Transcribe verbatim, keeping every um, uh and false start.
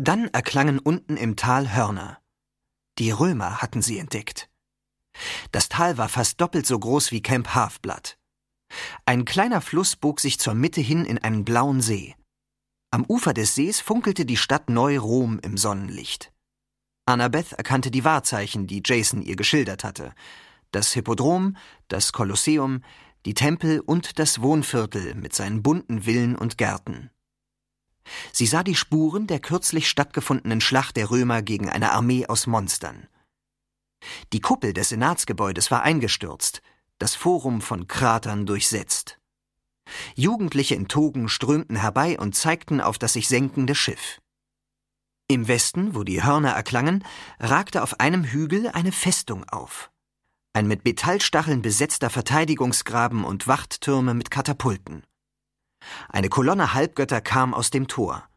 Dann erklangen unten im Tal Hörner. Die Römer hatten sie entdeckt. Das Tal war fast doppelt so groß wie Camp Half-Blood. Ein kleiner Fluss bog sich zur Mitte hin in einen blauen See. Am Ufer des Sees funkelte die Stadt Neu-Rom im Sonnenlicht. Annabeth erkannte die Wahrzeichen, die Jason ihr geschildert hatte. Das Hippodrom, das Kolosseum, die Tempel und das Wohnviertel mit seinen bunten Villen und Gärten. Sie sah die Spuren der kürzlich stattgefundenen Schlacht der Römer gegen eine Armee aus Monstern. Die Kuppel des Senatsgebäudes war eingestürzt, das Forum von Kratern durchsetzt. Jugendliche in Togen strömten herbei und zeigten auf das sich senkende Schiff. Im Westen, wo die Hörner erklangen, ragte auf einem Hügel eine Festung auf. Ein mit Metallstacheln besetzter Verteidigungsgraben und Wachttürme mit Katapulten. Eine Kolonne Halbgötter kam aus dem Tor.